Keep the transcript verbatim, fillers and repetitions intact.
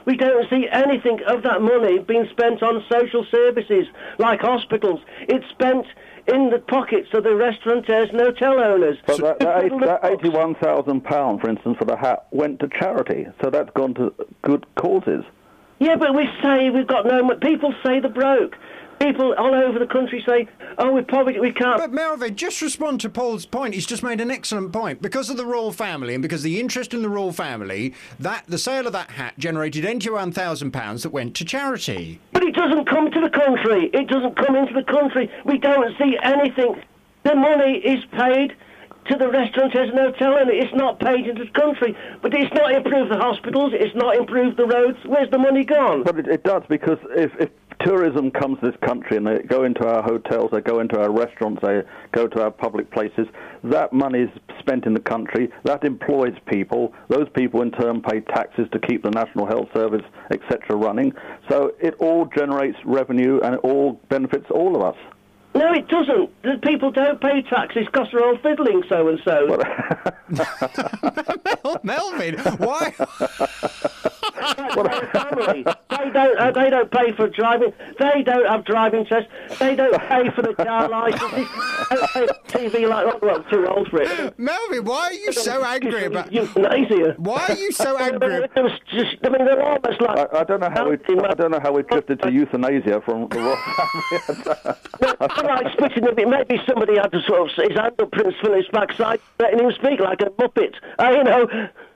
We don't see anything of that money being spent on social services, like hospitals. It's spent in the pockets of the restaurateurs and hotel owners. But that, that, eight, that eighty-one thousand pounds, for instance, for the hat, went to charity, so that's gone to good causes. Yeah, but we say we've got no money. People say they're broke. People all over the country say, oh, we're poverty, we can't... But Melvyn, just respond to Paul's point. He's just made an excellent point. Because of the royal family and because of the interest in the royal family, that the sale of that hat generated eighty-one thousand pounds that went to charity. But it doesn't come to the country. It doesn't come into the country. We don't see anything. The money is paid to the restaurateurs and hotel, and it's not paid into the country. But it's not improved the hospitals, it's not improved the roads. Where's the money gone? But it, it does, because if, if tourism comes to this country and they go into our hotels, they go into our restaurants, they go to our public places, that money is spent in the country, that employs people, those people in turn pay taxes to keep the National Health Service, et cetera running. So it all generates revenue and it all benefits all of us. No, it doesn't. The people don't pay taxes because they're all fiddling so-and-so. Melvyn, why... family. They don't. Uh, they don't pay for driving. They don't have driving tests. They don't pay for the car licences. They don't pay for T V like that. Well, too old for it. Melvyn, why are you so angry about euthanasia? Why are you so angry? It was just, I mean, they're almost like. I, I don't know how we. I don't know how we drifted to euthanasia from the royal family. No, like spitting a bit. Maybe somebody had to sort of his hand up Prince Philip's backside, letting him speak like a muppet. Uh, you know.